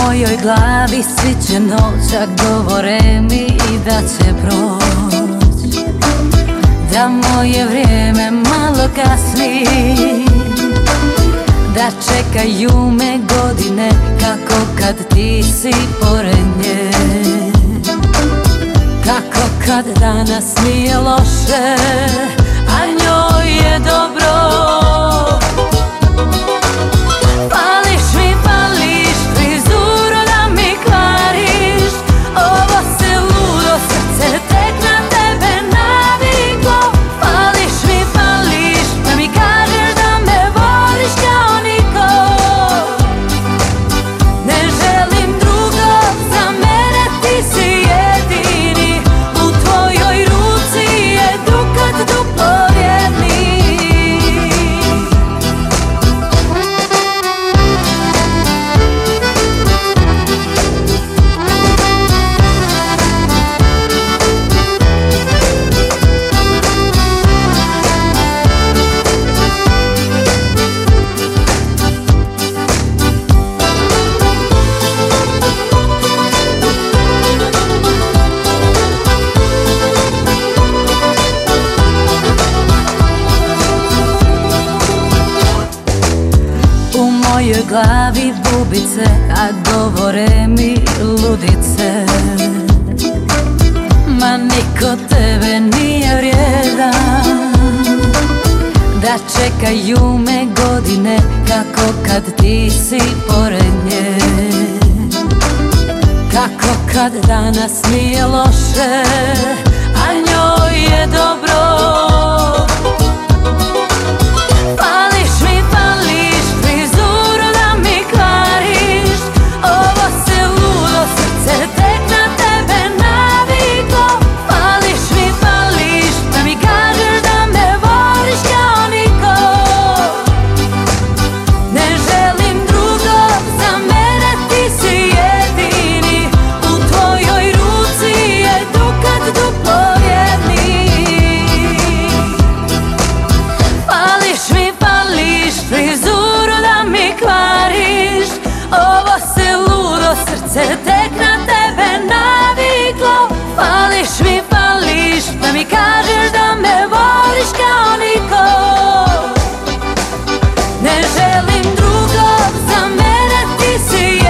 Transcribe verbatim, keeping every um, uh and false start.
mojoj glavi sviće noć, a govore mi da će proć, da moje vrijeme malo kasni, da čekaju me godine kako kad ti si pored nje, kako kad danas nije loše, a njoj je dobro. Pališ mi, pališ frizuru da mi kvariš, ovo se ludo srce tek na tebe naviklo. Pališ mi, pališ da mi kažeš da me voliš kao niko. Ne želim drugo, za mene ti si jedini, u tvojoj ruci je dukat duplo vjerni. U mojoj glavi bubice, a govore mi ludice. Ma niko tebe nije vrijedan, da čekaju me godine kako kad ti si pored nje, kako kad danas nije loše, a njoj je dobro. Pališ mi, pališ frizuru da mi kvariš, ovo se ludo srce tek na tebe naviklo. Pališ mi, pališ da mi kažeš da me voliš kao niko. Ne želim drugo, za mene ti si jedini, u tvojoj ruci je dukat duplo vjerni. Pališ mi, pališ frizuru da mi kvariš, ovo se ludo srce tek na tebe naviklo. Pališ mi, pališ da mi kažeš da me voliš kao niko. Ne želim drugo, za mene ti si